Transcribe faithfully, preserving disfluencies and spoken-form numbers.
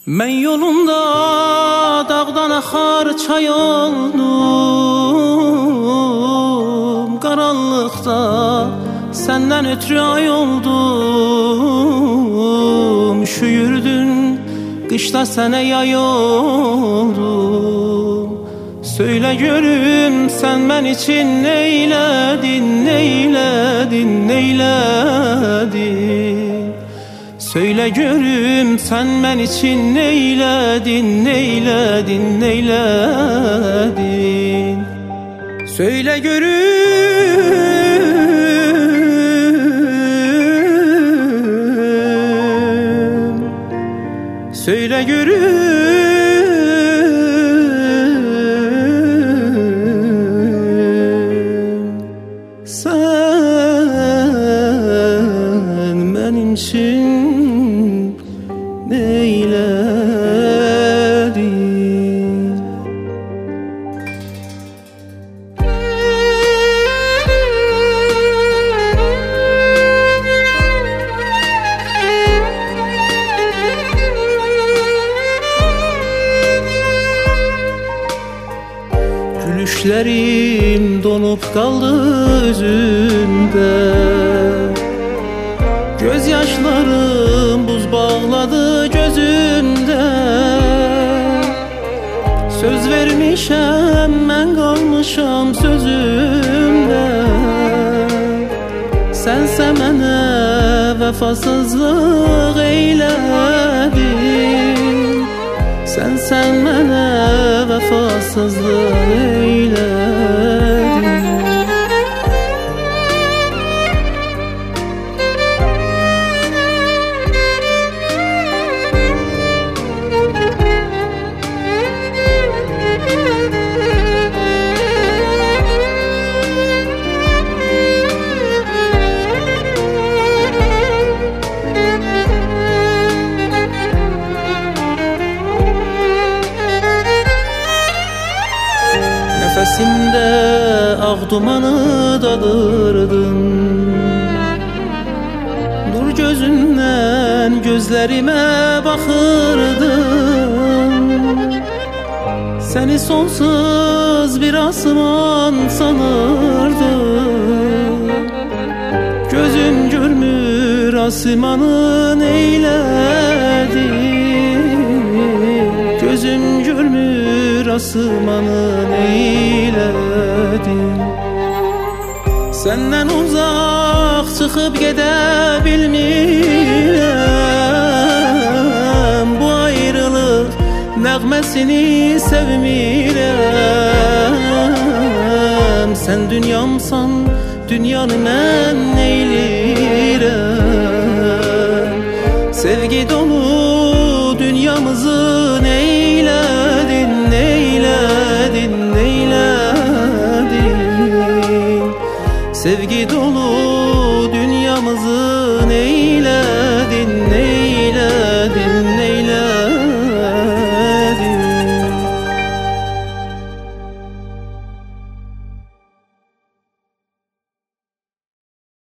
Ben yolunda dağdan akar çay oldum, karanlıkta senden ötürü ay oldum. Şu yürüdün kışta sene yay oldum. Söyle görüm sen ben için neyledin, neyledin, neyledin. Söyle görüm sen ben için neyledin, neyledin, neyledin. Söyle görüm, söyle görüm. Sen benim için neyledin? Gülüşlerim donup kaldı özünde, gözyaşlarım buz bağladı gözümde. Söz vermişem ben kalmışam sözümde. Sense mənə vefasızlık eyledin, sense mənə vefasızlık eyledin. Nefesimde ağ dumanı dalırdın, nur gözünden gözlerime bakırdın. Seni sonsuz bir asman sanırdım. Gözüm görmür asmanı neyledin. Gözüm görmür asmanı neyledin. Senden uzak çıkıp gidebilmirəm. Bu ayrılık nəğməsini sevmirəm. Sen dünyamsan dünyanı mən neylirəm. Sevgi dolu dünyamızı neyledin, neyledin, neyledin. Sevgi dolu